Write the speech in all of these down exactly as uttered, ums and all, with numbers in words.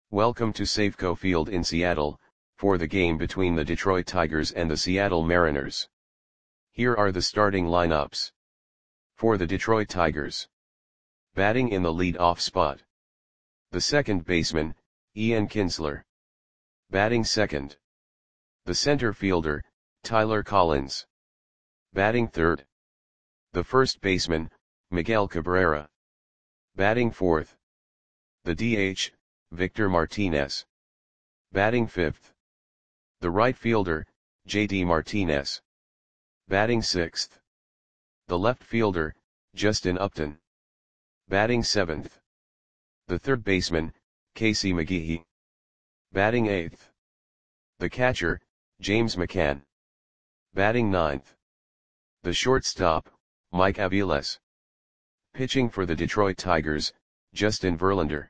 Welcome to Safeco Field in Seattle, for the game between the Detroit Tigers and the Seattle Mariners. Here are the starting lineups. For the Detroit Tigers. Batting in the lead-off spot. The second baseman, Ian Kinsler. Batting second. The center fielder, Tyler Collins. Batting third. The first baseman, Miguel Cabrera. Batting fourth. The D H, Victor Martinez. Batting fifth. The right fielder, J D Martinez. Batting sixth. The left fielder, Justin Upton. Batting seventh. The third baseman, Casey McGehee. Batting eighth. The catcher, James McCann. Batting ninth. The shortstop, Mike Aviles. Pitching for the Detroit Tigers, Justin Verlander.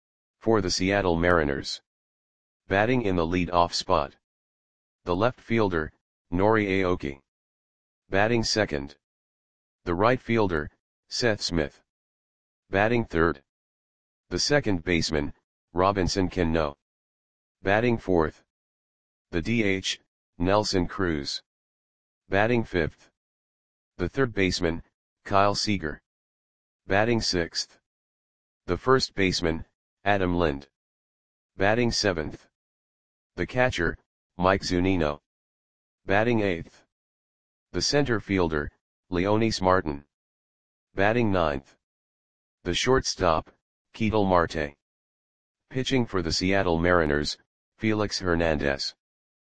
For the Seattle Mariners. Batting in the lead-off spot. The left fielder, Nori Aoki. Batting second. The right fielder, Seth Smith. Batting third. The second baseman, Robinson Cano. Batting fourth. The D H, Nelson Cruz. Batting fifth. The third baseman, Kyle Seager. Batting sixth. The first baseman, Adam Lind. Batting seventh. The catcher, Mike Zunino. Batting eighth. The center fielder, Leonys Martin. Batting ninth. The shortstop, Ketel Marte. Pitching for the Seattle Mariners, Felix Hernandez.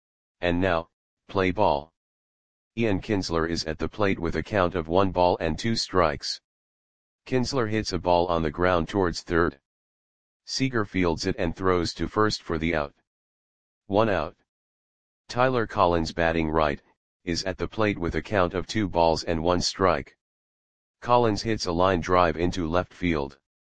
And now, play ball. Ian Kinsler is at the plate with a count of one ball and two strikes. Kinsler hits a ball on the ground towards third. Seager fields it and throws to first for the out. One out. Tyler Collins, batting right, is at the plate with a count of two balls and one strike. Collins hits a line drive into left field.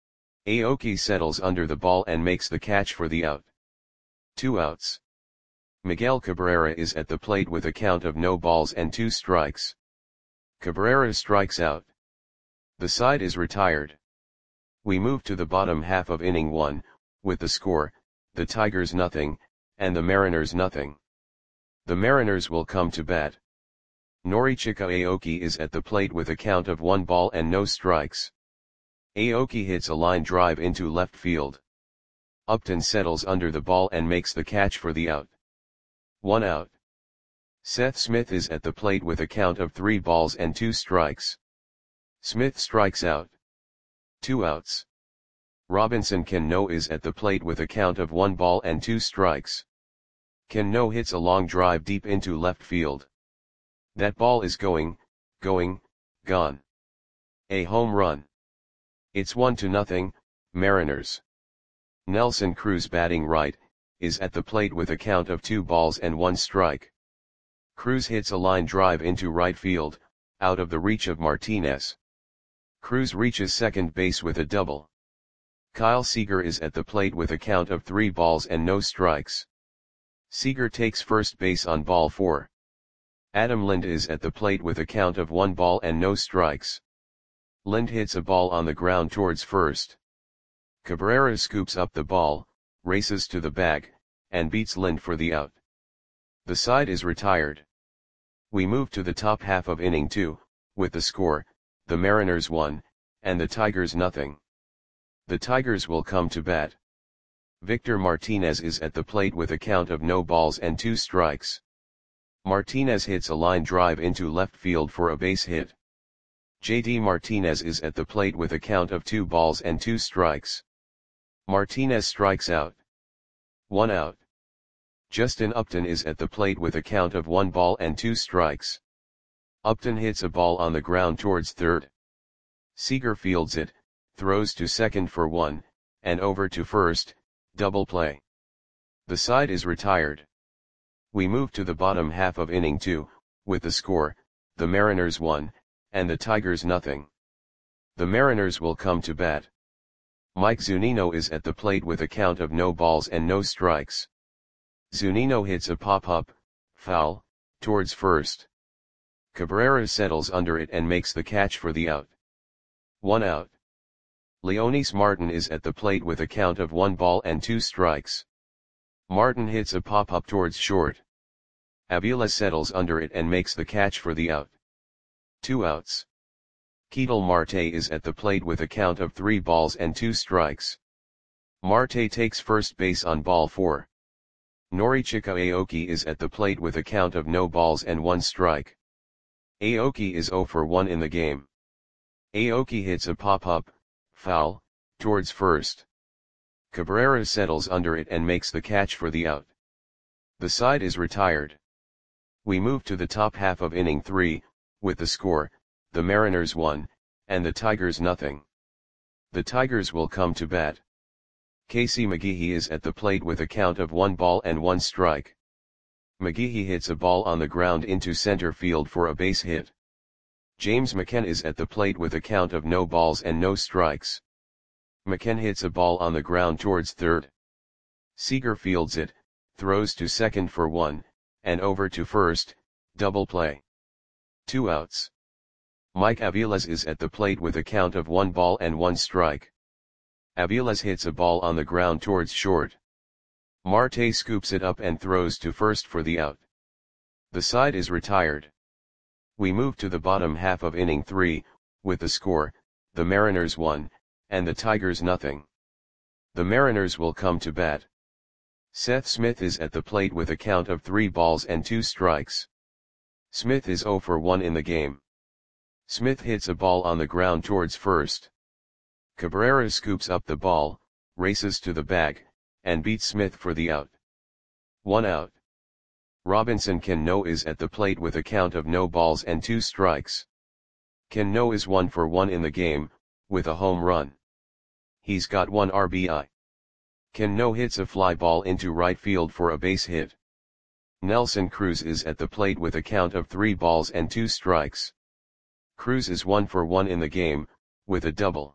Aoki settles under the ball and makes the catch for the out. Two outs. Miguel Cabrera is at the plate with a count of no balls and two strikes. Cabrera strikes out. The side is retired. We move to the bottom half of inning one, with the score, the Tigers nothing, and the Mariners nothing. The Mariners will come to bat. Norichika Aoki is at the plate with a count of one ball and no strikes. Aoki hits a line drive into left field. Upton settles under the ball and makes the catch for the out. One out. Seth Smith is at the plate with a count of three balls and two strikes. Smith strikes out. Two outs. Robinson Cano is at the plate with a count of one ball and two strikes. Cano hits a long drive deep into left field. That ball is going, going, gone. A home run. It's one to nothing, Mariners. Nelson Cruz, batting right, is at the plate with a count of two balls and one strike. Cruz hits a line drive into right field, out of the reach of Martinez. Cruz reaches second base with a double. Kyle Seager is at the plate with a count of three balls and no strikes. Seager takes first base on ball four. Adam Lind is at the plate with a count of one ball and no strikes. Lind hits a ball on the ground towards first. Cabrera scoops up the ball, races to the bag, and beats Lind for the out. The side is retired. We move to the top half of inning two, with the score, the Mariners one, and the Tigers nothing. The Tigers will come to bat. Victor Martinez is at the plate with a count of no balls and two strikes. Martinez hits a line drive into left field for a base hit. J D Martinez is at the plate with a count of two balls and two strikes. Martinez strikes out. One out. Justin Upton is at the plate with a count of one ball and two strikes. Upton hits a ball on the ground towards third. Seager fields it, throws to second for one, and over to first, double play. The side is retired. We move to the bottom half of inning two, with the score, the Mariners one, and the Tigers nothing. The Mariners will come to bat. Mike Zunino is at the plate with a count of no balls and no strikes. Zunino hits a pop-up, foul, towards first. Cabrera settles under it and makes the catch for the out. One out. Leonys Martin is at the plate with a count of one ball and two strikes. Martin hits a pop-up towards short. Avila settles under it and makes the catch for the out. Two outs. Ketel Marte is at the plate with a count of three balls and two strikes. Marte takes first base on ball four. Norichika Aoki is at the plate with a count of no balls and one strike. Aoki is zero for one in the game. Aoki hits a pop-up, foul, towards first. Cabrera settles under it and makes the catch for the out. The side is retired. We move to the top half of inning three, with the score, the Mariners one, and the Tigers nothing. The Tigers will come to bat. Casey McGehee is at the plate with a count of one ball and one strike. McGehee hits a ball on the ground into center field for a base hit. James McCann is at the plate with a count of no balls and no strikes. McCann hits a ball on the ground towards third. Seager fields it, throws to second for one, and over to first, double play. Two outs. Mike Aviles is at the plate with a count of one ball and one strike. Aviles hits a ball on the ground towards short. Marte scoops it up and throws to first for the out. The side is retired. We move to the bottom half of inning three, with the score, the Mariners one, and the Tigers nothing. The Mariners will come to bat. Seth Smith is at the plate with a count of three balls and two strikes. Smith is zero for one in the game. Smith hits a ball on the ground towards first. Cabrera scoops up the ball, races to the bag, and beats Smith for the out. One out. Robinson Cano is at the plate with a count of no balls and two strikes. Cano is one for one in the game, with a home run. He's got one R B I. Cano hits a fly ball into right field for a base hit. Nelson Cruz is at the plate with a count of three balls and two strikes. Cruz is one for one in the game, with a double.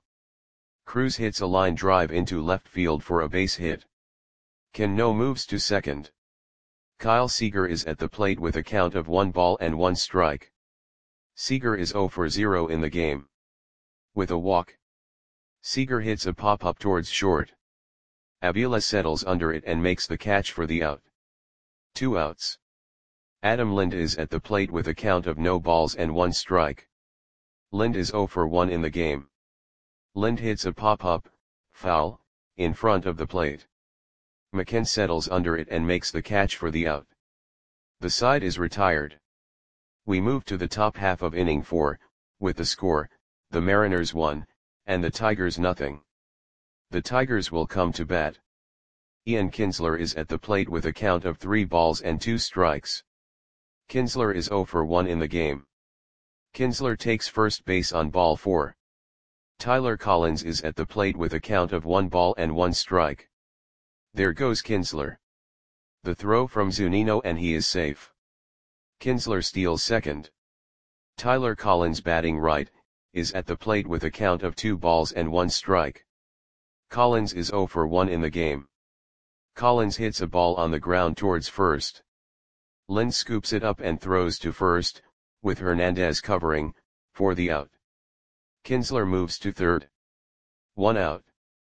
Cruz hits a line drive into left field for a base hit. Cano moves to second. Kyle Seager is at the plate with a count of one ball and one strike. Seager is zero for zero in the game. With a walk. Seager hits a pop-up towards short. Avila settles under it and makes the catch for the out. Two outs. Adam Lind is at the plate with a count of no balls and one strike. Lind is zero for one in the game. Lind hits a pop-up, foul, in front of the plate. McCann settles under it and makes the catch for the out. The side is retired. We move to the top half of inning four, with the score, the Mariners one, and the Tigers nothing. The Tigers will come to bat. Ian Kinsler is at the plate with a count of three balls and two strikes. Kinsler is zero for one in the game. Kinsler takes first base on ball four. Tyler Collins is at the plate with a count of one ball and one strike. There goes Kinsler. The throw from Zunino and he is safe. Kinsler steals second. Tyler Collins batting right, is at the plate with a count of two balls and one strike. Collins is zero for one in the game. Collins hits a ball on the ground towards first. Lind scoops it up and throws to first, with Hernandez covering, for the out. Kinsler moves to third. One out.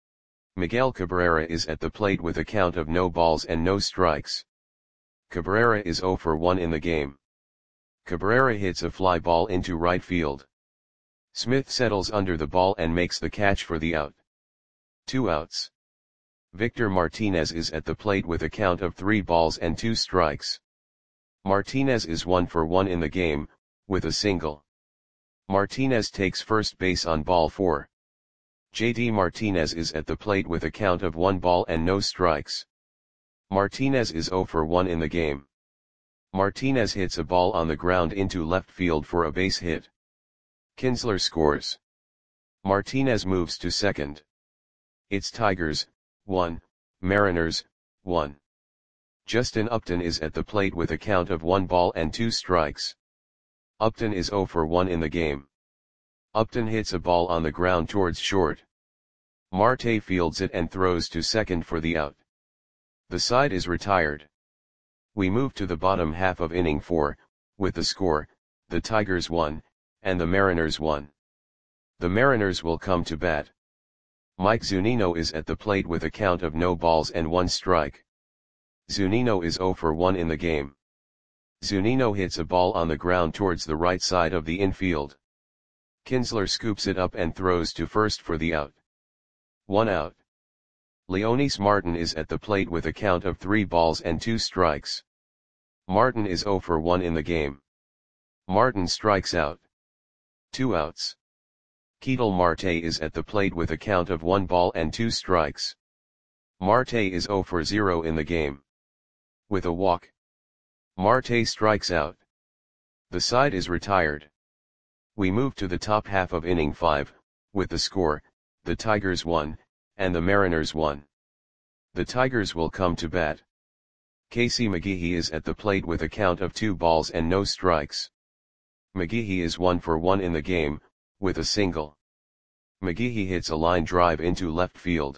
Miguel Cabrera is at the plate with a count of no balls and no strikes. Cabrera is zero for one in the game. Cabrera hits a fly ball into right field. Smith settles under the ball and makes the catch for the out. Two outs. Victor Martinez is at the plate with a count of three balls and two strikes. Martinez is one for one in the game, with a single. Martinez takes first base on ball four. J D Martinez is at the plate with a count of one ball and no strikes. Martinez is zero for one in the game. Martinez hits a ball on the ground into left field for a base hit. Kinsler scores. Martinez moves to second. It's Tigers, one, Mariners, one. Justin Upton is at the plate with a count of one ball and two strikes. Upton is zero for one in the game. Upton hits a ball on the ground towards short. Marte fields it and throws to second for the out. The side is retired. We move to the bottom half of inning four, with the score, the Tigers one, and the Mariners one. The Mariners will come to bat. Mike Zunino is at the plate with a count of no balls and one strike. Zunino is zero for one in the game. Zunino hits a ball on the ground towards the right side of the infield. Kinsler scoops it up and throws to first for the out. One out. Leonys Martin is at the plate with a count of three balls and two strikes. Martin is zero for one in the game. Martin strikes out. Two outs. Ketel Marte is at the plate with a count of one ball and two strikes. Marte is zero for zero in the game. With a walk, Marte strikes out. The side is retired. We move to the top half of inning five, with the score, the Tigers won, and the Mariners won. The Tigers will come to bat. Casey McGehee is at the plate with a count of two balls and no strikes. McGehee is one for one in the game, with a single. McGehee hits a line drive into left field.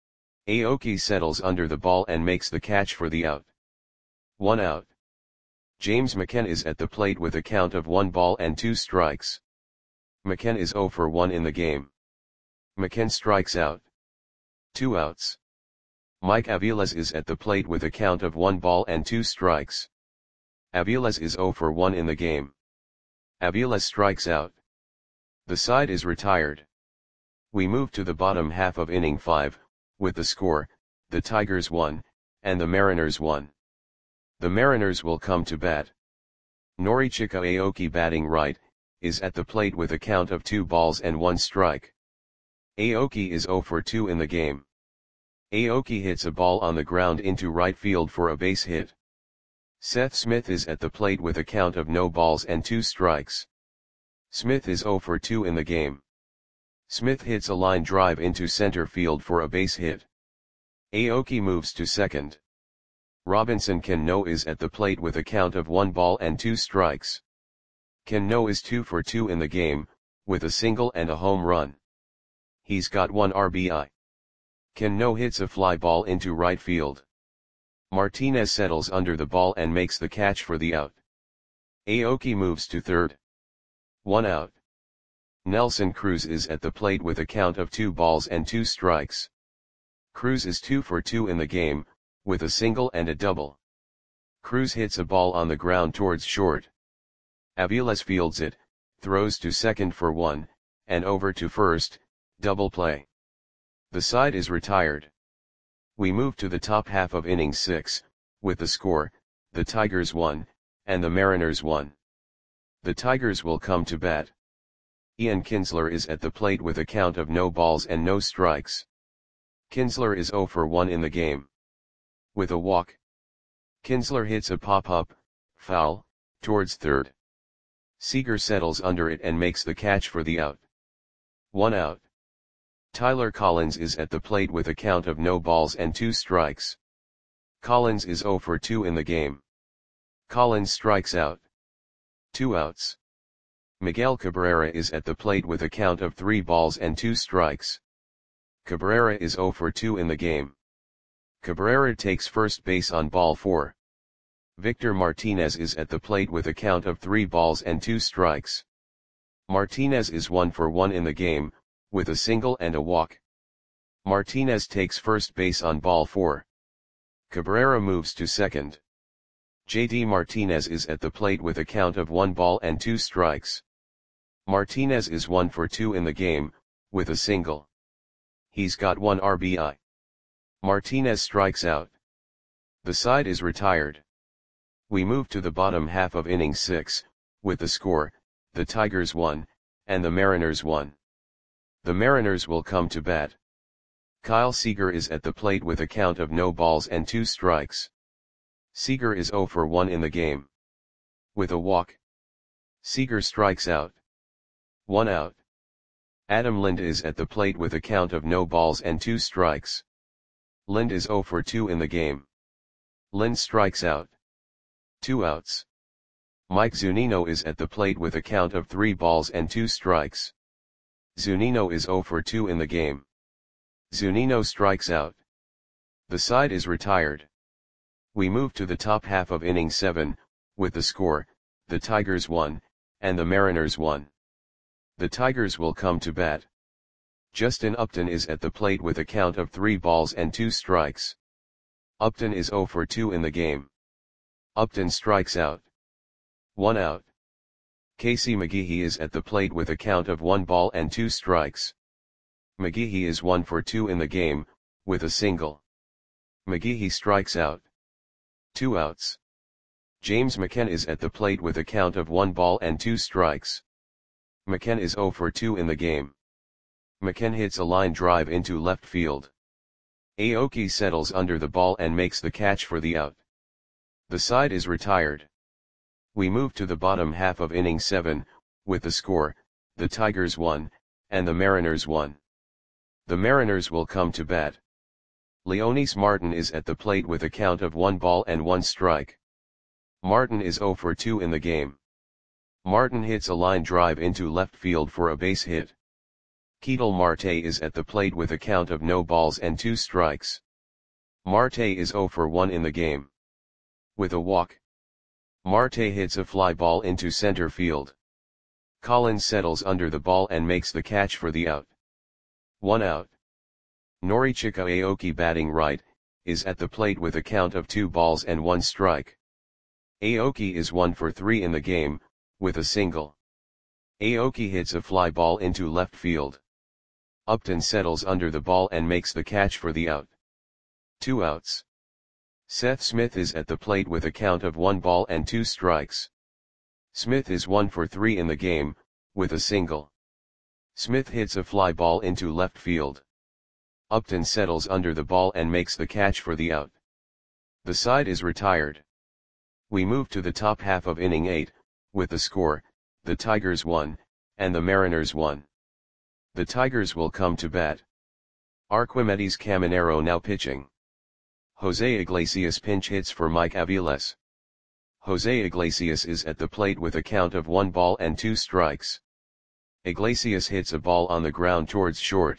Aoki settles under the ball and makes the catch for the out. One out. James McCann is at the plate with a count of one ball and two strikes. McCann is zero for one in the game. McCann strikes out. Two outs. Mike Aviles is at the plate with a count of one ball and two strikes. Aviles is zero for one in the game. Aviles strikes out. The side is retired. We move to the bottom half of inning five, with the score, the Tigers won, and the Mariners won. The Mariners will come to bat. Norichika Aoki, batting right, is at the plate with a count of two balls and one strike. Aoki is zero for two in the game. Aoki hits a ball on the ground into right field for a base hit. Seth Smith is at the plate with a count of no balls and two strikes. Smith is zero for two in the game. Smith hits a line drive into center field for a base hit. Aoki moves to second. Robinson Cano is at the plate with a count of one ball and two strikes. Cano is two for two in the game, with a single and a home run. He's got one R B I. Cano hits a fly ball into right field. Martinez settles under the ball and makes the catch for the out. Aoki moves to third. One out. Nelson Cruz is at the plate with a count of two balls and two strikes. Cruz is two for two in the game, with a single and a double. Cruz hits a ball on the ground towards short. Aviles fields it, throws to second for one, and over to first, double play. The side is retired. We move to the top half of inning six, with the score, the Tigers won, and the Mariners won. The Tigers will come to bat. Ian Kinsler is at the plate with a count of no balls and no strikes. Kinsler is zero for one in the game. With a walk, Kinsler hits a pop-up, foul, towards third. Seager settles under it and makes the catch for the out. One out. Tyler Collins is at the plate with a count of no balls and two strikes. Collins is zero for two in the game. Collins strikes out. Two outs. Miguel Cabrera is at the plate with a count of three balls and two strikes. Cabrera is zero for two in the game. Cabrera takes first base on ball four. Victor Martinez is at the plate with a count of three balls and two strikes. Martinez is one for one in the game, with a single and a walk. Martinez takes first base on ball four. Cabrera moves to second. J D Martinez is at the plate with a count of one ball and two strikes. Martinez is one for two in the game, with a single. He's got one R B I. Martinez strikes out. The side is retired. We move to the bottom half of inning six, with the score, the Tigers won, and the Mariners won. The Mariners will come to bat. Kyle Seager is at the plate with a count of no balls and two strikes. Seager is zero for one in the game. With a walk, Seager strikes out. One out. Adam Lind is at the plate with a count of no balls and two strikes. Lind is zero for two in the game. Lind strikes out. Two outs. Mike Zunino is at the plate with a count of three balls and two strikes. Zunino is zero for two in the game. Zunino strikes out. The side is retired. We move to the top half of inning seven, with the score, the Tigers won, and the Mariners won. The Tigers will come to bat. Justin Upton is at the plate with a count of three balls and two strikes. Upton is zero for two in the game. Upton strikes out. One out. Casey McGehee is at the plate with a count of one ball and two strikes. McGehee is one for two in the game, with a single. McGehee strikes out. Two outs. James McCann is at the plate with a count of one ball and two strikes. McCann is zero for two in the game. McCann hits a line drive into left field. Aoki settles under the ball and makes the catch for the out. The side is retired. We move to the bottom half of inning seven, with the score, the Tigers won, and the Mariners won. The Mariners will come to bat. Leonys Martin is at the plate with a count of one ball and one strike. Martin is zero for two in the game. Martin hits a line drive into left field for a base hit. Ketel Marte is at the plate with a count of no balls and two strikes. Marte is zero for one in the game. With a walk, Marte hits a fly ball into center field. Collins settles under the ball and makes the catch for the out. One out. Norichika Aoki, batting right, is at the plate with a count of two balls and one strike. Aoki is one for three in the game, with a single. Aoki hits a fly ball into left field. Upton settles under the ball and makes the catch for the out. Two outs. Seth Smith is at the plate with a count of one ball and two strikes. Smith is one for three in the game, with a single. Smith hits a fly ball into left field. Upton settles under the ball and makes the catch for the out. The side is retired. We move to the top half of inning eight, with the score, the Tigers won, and the Mariners won. The Tigers will come to bat. Arquimedes Caminero now pitching. Jose Iglesias pinch hits for Mike Aviles. Jose Iglesias is at the plate with a count of one ball and two strikes. Iglesias hits a ball on the ground towards short.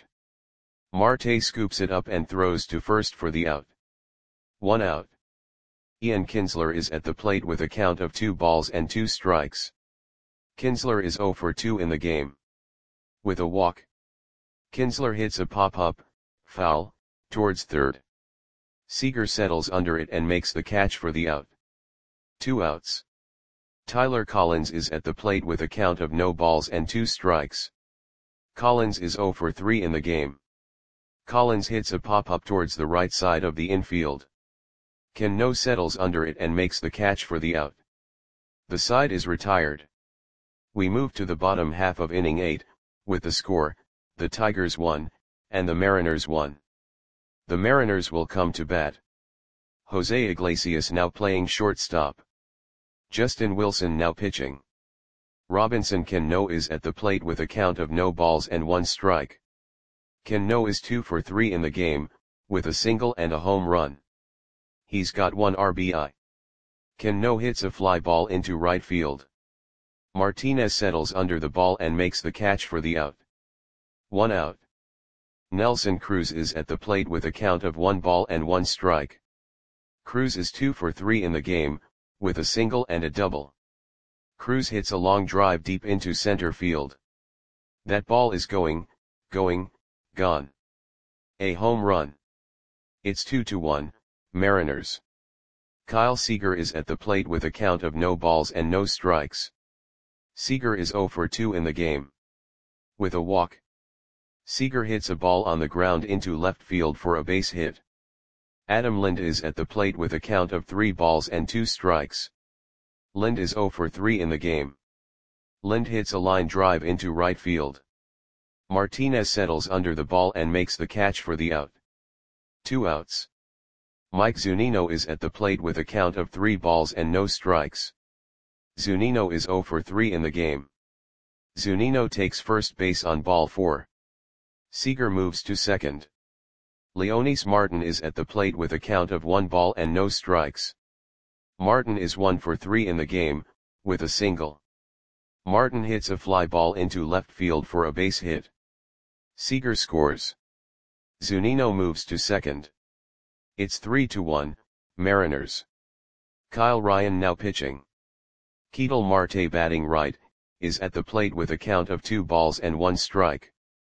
Marte scoops it up and throws to first for the out. One out. Ian Kinsler is at the plate with a count of two balls and two strikes. Kinsler is zero for two in the game. With a walk, Kinsler hits a pop-up, foul, towards third. Seager settles under it and makes the catch for the out. Two outs. Tyler Collins is at the plate with a count of no balls and two strikes. Collins is zero for three in the game. Collins hits a pop-up towards the right side of the infield. Cano settles under it and makes the catch for the out. The side is retired. We move to the bottom half of inning eight, with the score, the Tigers won, and the Mariners won. The Mariners will come to bat. Jose Iglesias now playing shortstop. Justin Wilson now pitching. Robinson Cano is at the plate with a count of no balls and one strike. Cano is two for three in the game, with a single and a home run. He's got one R B I. Cano hits a fly ball into right field. Martinez settles under the ball and makes the catch for the out. One out. Nelson Cruz is at the plate with a count of one ball and one strike. Cruz is two for three in the game, with a single and a double. Cruz hits a long drive deep into center field. That ball is going, going, gone. A home run. It's two to one, Mariners. Kyle Seager is at the plate with a count of no balls and no strikes. Seager is zero for two in the game. With a walk, Seager hits a ball on the ground into left field for a base hit. Adam Lind is at the plate with a count of three balls and two strikes. Lind is zero for three in the game. Lind hits a line drive into right field. Martinez settles under the ball and makes the catch for the out. Two outs. Mike Zunino is at the plate with a count of three balls and no strikes. Zunino is zero for three in the game. Zunino takes first base on ball four. Seager moves to second. Leonys Martin is at the plate with a count of one ball and no strikes. Martin is one for three in the game, with a single. Martin hits a fly ball into left field for a base hit. Seager scores. Zunino moves to second. It's three to one, Mariners. Kyle Ryan now pitching. Ketel Marte, batting right, is at the plate with a count of two balls and one strike.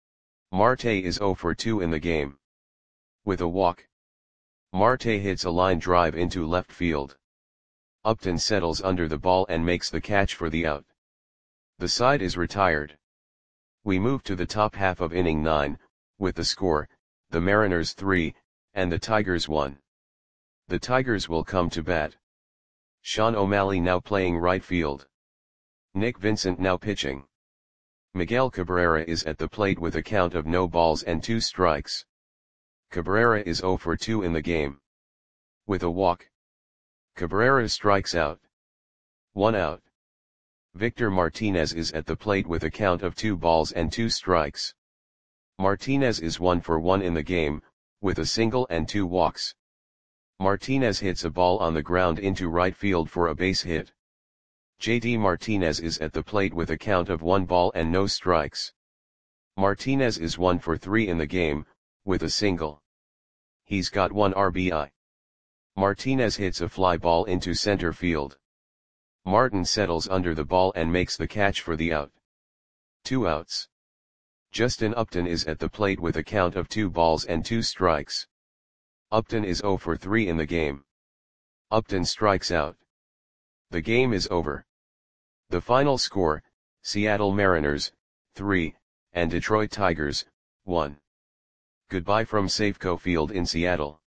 Marte is zero for two in the game. With a walk, Marte hits a line drive into left field. Upton settles under the ball and makes the catch for the out. The side is retired. We move to the top half of inning nine, with the score, the Mariners three, and the Tigers one. The Tigers will come to bat. Sean O'Malley now playing right field. Nick Vincent now pitching. Miguel Cabrera is at the plate with a count of no balls and two strikes. Cabrera is zero for two in the game. With a walk, Cabrera strikes out. One out. Victor Martinez is at the plate with a count of two balls and two strikes. Martinez is one for one in the game, with a single and two walks. Martinez hits a ball on the ground into right field for a base hit. J D Martinez is at the plate with a count of one ball and no strikes. Martinez is one for three in the game, with a single. He's got one R B I. Martinez hits a fly ball into center field. Martin settles under the ball and makes the catch for the out. Two outs. Justin Upton is at the plate with a count of two balls and two strikes. Upton is zero for three in the game. Upton strikes out. The game is over. The final score, Seattle Mariners, three, and Detroit Tigers, one. Goodbye from Safeco Field in Seattle.